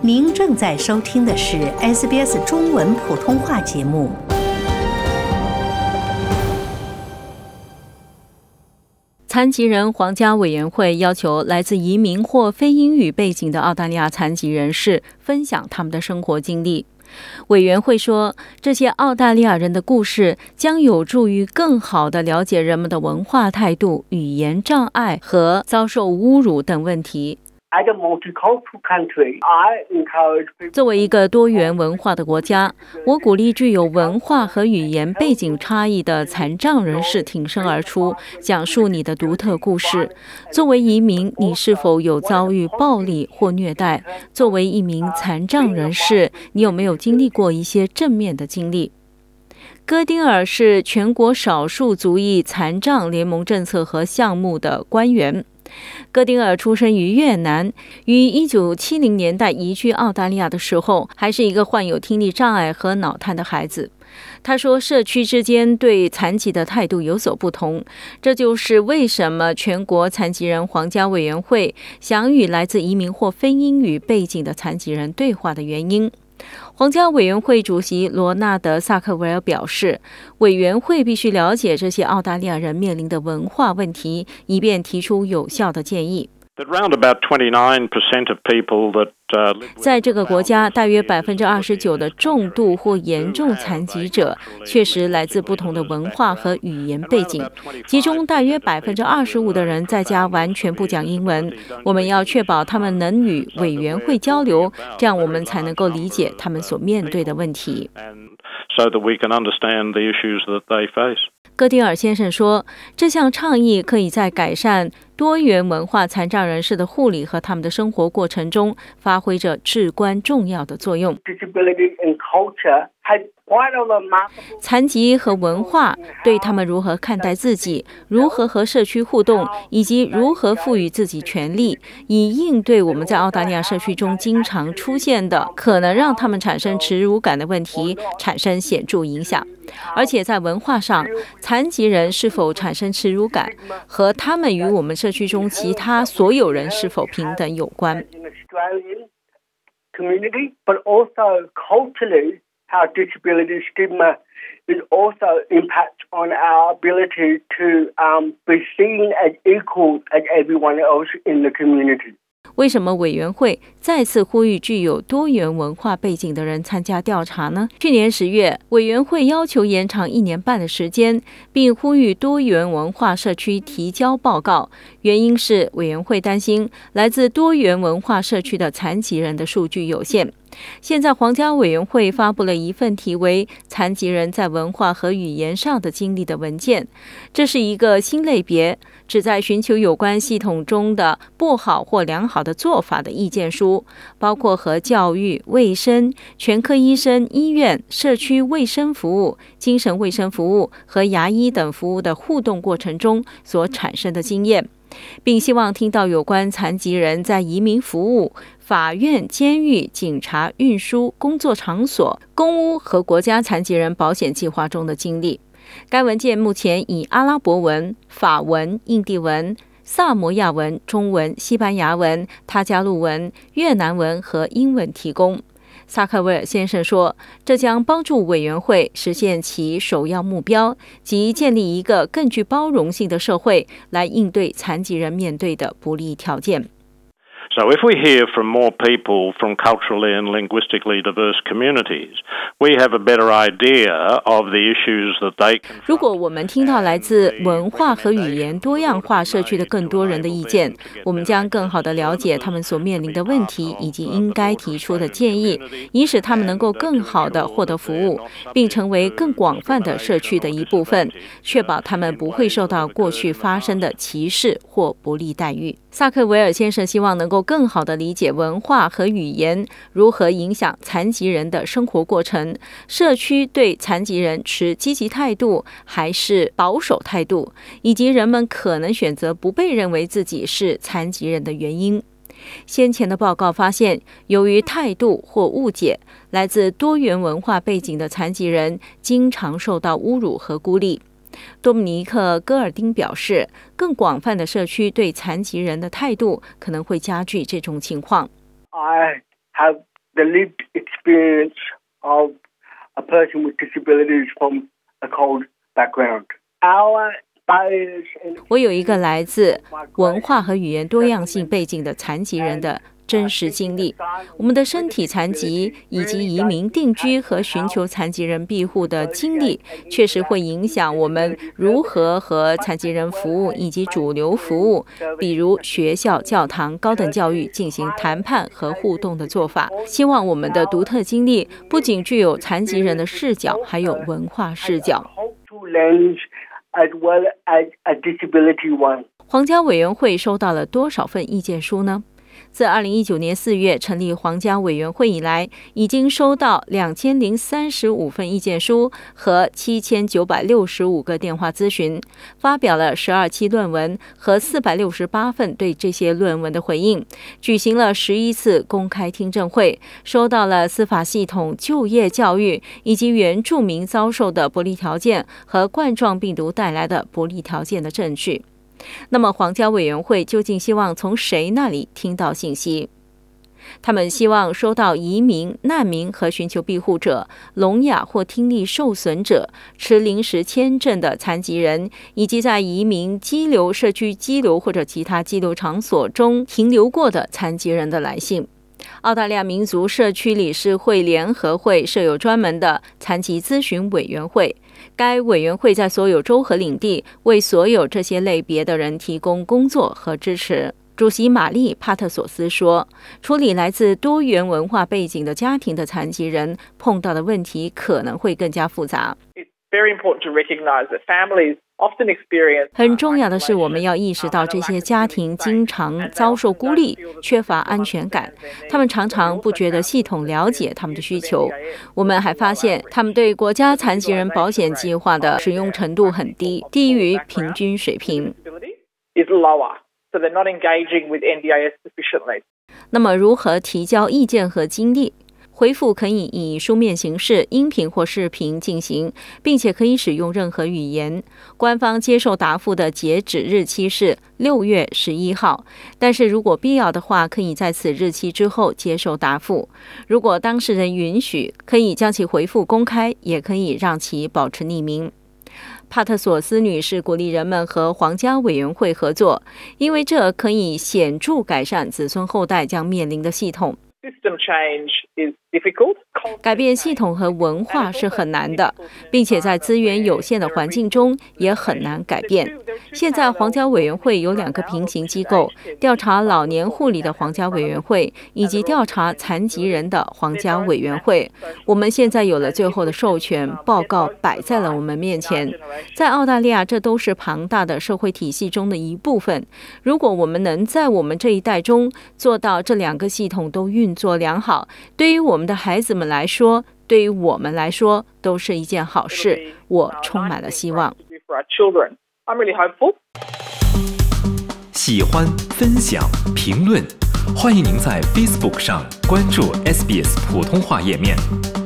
您正在收听的是 SBS 中文普通话节目。 残疾人皇家委员会要求来自移民或非英语背景的澳大利亚残疾人士分享他们的生活经历。委员会说，这些澳大利亚人的故事将有助于更好地了解人们的文化态度、语言障碍和遭受侮辱等问题。作为一个多元文化的国家，我鼓励具有文化和语言背景差异的残障人士挺身而出，讲述你的独特故事。作为移民，你是否有遭遇暴力或虐待？作为一名残障人士，你有没有经历过一些正面的经历？戈丁尔是全国少数族裔残障联盟政策和项目的官员。戈丁尔出生于越南，于1970年代移居澳大利亚的时候，还是一个患有听力障碍和脑瘫的孩子。他说，社区之间对残疾的态度有所不同，这就是为什么全国残疾人皇家委员会想与来自移民或非英语背景的残疾人对话的原因。皇家委员会主席罗纳德·萨克维尔表示，委员会必须了解这些澳大利亚人面临的文化问题，以便提出有效的建议。在这个国家，大约29%的重度或严重残疾者确实来自不同的文化和语言背景，其中大约25%的人在家完全不讲英文。我们要确保他们能与委员会交流，这样我们才能够理解他们所面对的问题。戈丁尔先生说，这项倡议可以在改善多元文化残障人士的护理和他们的生活过程中发挥着至关重要的作用。残疾和文化对他们如何看待自己、如何和社区互动，以及如何赋予自己权利，以应对我们在澳大利亚社区中经常出现的可能让他们产生耻辱感的问题，产生显著影响。而且在文化上，残疾人是否产生耻辱感，和他们与我们社区中其他所有人是否平等有关。 How disability stigma is also impact on our ability to be seen as equal as everyone else in the community. 为什么委员会再次呼吁具有多元文化背景的人参加调查呢？去年10月，委员会要求延长1年半的时间，并呼吁多元文化社区提交报告。原因是委员会担心来自多元文化社区的残疾人的数据有限。现在皇家委员会发布了一份题为《残疾人在文化和语言上的经历》的文件，这是一个新类别，旨在寻求有关系统中的不好或良好的做法的意见书，包括和教育、卫生、全科医生、医院、社区卫生服务、精神卫生服务和牙医等服务的互动过程中所产生的经验，并希望听到有关残疾人在移民服务、法院、监狱、警察、运输、工作场所、公屋和国家残疾人保险计划中的经历。该文件目前以阿拉伯文、法文、印地文、萨摩亚文、中文、西班牙文、他加路文、越南文和英文提供。萨克维尔先生说，这将帮助委员会实现其首要目标，即建立一个更具包容性的社会，来应对残疾人面对的不利条件。 So if we hear from more people from culturally and linguistically diverse communities, we have a better idea of the issues that they can. 如果我们听到来自文化和语言多样化社区的更多人的意见，我们将更好地了解他们所面临的问题以及应该提出的建议，以使他们能够更好地获得服务，并成为更广泛的社区的一部分，确保他们不会受到过去发生的歧视或不利待遇。萨克维尔先生希望能够更好地理解文化和语言如何影响残疾人的生活过程，社区对残疾人持积极态度还是保守态度，以及人们可能选择不被认为自己是残疾人的原因。先前的报告发现，由于态度或误解，来自多元文化背景的残疾人经常受到侮辱和孤立。多米尼克·戈尔丁表示，更广泛的社区对残疾人的态度可能会加剧这种情况。 I have the lived experience of a person with disabilities from a cold background. Our barriers in 我有一个来自文化和语言多样性背景的残疾人的真实经历。我们的身体残疾以及移民定居和寻求残疾人庇护的经历，确实会影响我们如何和残疾人服务以及主流服务，比如学校、教堂、高等教育进行谈判和互动的做法。希望我们的独特经历不仅具有残疾人的视角，还有文化视角。 as well as a disability one. 皇家委员会收到了多少份意见书呢？自2019年4月成立皇家委员会以来，已经收到2035份意见书和7965个电话咨询，发表了12期论文和468份对这些论文的回应，举行了11次公开听证会，收到了司法系统、就业、教育以及原住民遭受的不利条件和冠状病毒带来的不利条件的证据。那么皇家委员会究竟希望从谁那里听到信息？他们希望收到移民、难民和寻求庇护者、聋哑或听力受损者、持临时签证的残疾人，以及在移民羁留、社区羁留或者其他羁留场所中停留过的残疾人的来信。澳大利亚民族社区理事会联合会设有专门的残疾咨询委员会，该委员会在所有州和领地为所有这些类别的人提供工作和支持。主席玛丽·帕特索斯说，处理来自多元文化背景的家庭的残疾人碰到的问题可能会更加复杂。很重要的是，我们要意识到这些家庭经常遭受孤立，缺乏安全感，他们常常不觉得系统了解他们的需求。我们还发现，他们对国家残疾人保险计划的使用程度很低，低于平均水平。那么，如何提交意见和经历？回复可以以书面形式、音频或视频进行，并且可以使用任何语言。官方接受答复的截止日期是6月11号，但是如果必要的话，可以在此日期之后接受答复。如果当事人允许，可以将其回复公开，也可以让其保持匿名。帕特索斯女士鼓励人们和皇家委员会合作，因为这可以显著改善子孙后代将面临的系统。改变系统和文化是很难的，并且在资源有限的环境中也很难改变。现在皇家委员会有2个平行机构，调查老年护理的皇家委员会以及调查残疾人的皇家委员会。我们现在有了最后的授权，报告摆在了我们面前。在澳大利亚，这都是庞大的社会体系中的一部分。如果我们能在我们这一代中做到这2个系统都运作良好，对于我们的孩子们来说，对于我们来说都是一件好事。我充满了希望。 喜欢、分享、评论，欢迎您在 Facebook 上关注 SBS 普通话页面。